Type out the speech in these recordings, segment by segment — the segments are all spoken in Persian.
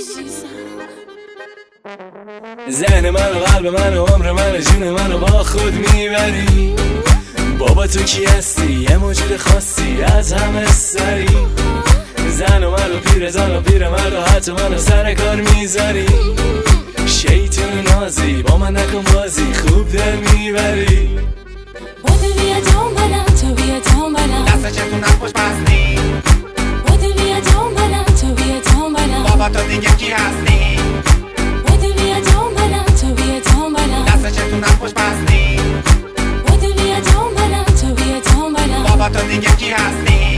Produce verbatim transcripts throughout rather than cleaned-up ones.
ذهن من و قلب من و عمر من و جون من رو با خود میبری. بابا تو کی هستی؟ یه موجود خاصی از همه سری. زن و من و پیر زن و پیر مرد و حتی من رو سر کار میذاری. شیطون نازی با من نکن بازی، خوب دل میبری. بودو بیا دنبالم، تو بیا دنبالم، دست چتون هم خوش بستی. بودو بیا دنبالم، تو بیا دنبالم، بابا تو دیگه کی هستی؟ بودو بیا دنبالم، تو بیا دنبالم، دست چتون هم خوش بستی. بودو بیا دنبالم، تو بیا دنبالم، بابا تو دیگه کی هستی؟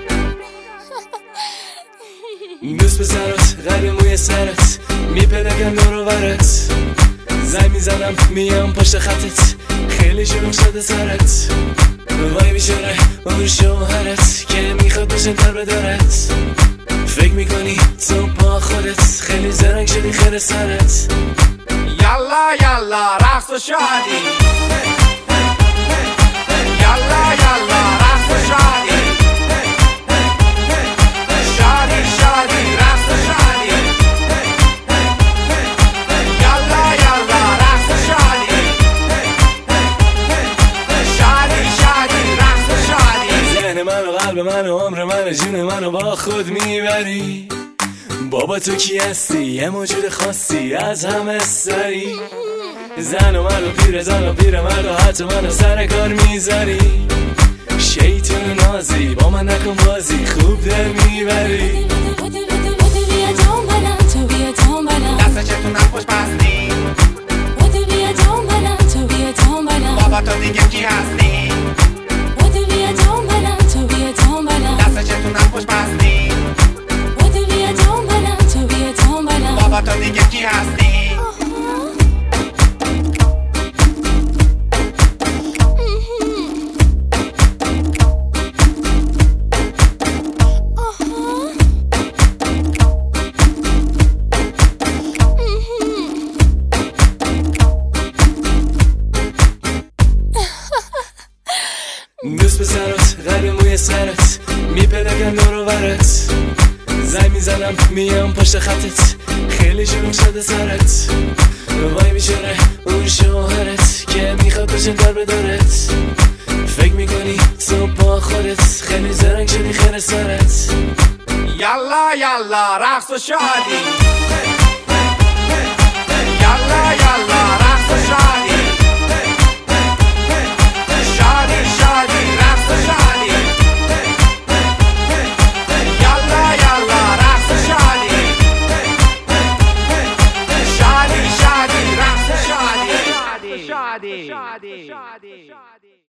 دوست پسرات غری موی سرت میپلگم دور و برت. زنگ میزنم میام پشت خطت، خیلی شروع شده سرت. وای بیچاره اون شوهرت که میخواد بشه در بدارت. فکر میکنی تو با خودت خیلی زرنگ شدی خیر سرت. یالا یالا رقص و شادی. یالا یالا رقص و شادی. شادی شادی رقص و شادی. یالا یالا رقص و شادی. شادی شادی رقص و شادی. ذهن من و قلب من و عمر من و جون من رو با خود میبری. بابا تو کی هستی؟ یه موجود خاصی از همه سری. زن و من و پیر زن و پیر مرد و حتی من رو سر کار میذاری. شیطون نازی با من نکن بازی، خوب دل میبری. بودو بیا دنبالم، تو بیا دنبالم، دست چتون هم خوش بستی. بودو بیا دنبالم، تو بیا دنبالم، بابا تو دیگه کی هستی؟ بودو بیا دنبالم، تو بیا دنبالم، دست چتون هم خوش بستی. بودو بیا دنبالم، تو بیا دنبالم، بابا تو دیگه کی هستی؟ دوست پسرات غری موی سرت میپلگم دور و برت. زنگ میزنم میام پشت خطت، خیلی شروع شده سرت. وای بیچاره اون شوهرت که میخواد بشه در بدارت. فکر میکنی تو با خودت خیلی زرنگ شدی خیر سرت. یالا یالا رقص و شادی. یالا یالا رقص و شادی. شادی شادی رقص و شادی. یالا یالا رقص و شادی. شادی شادی رقص و شادی. شادی شادی.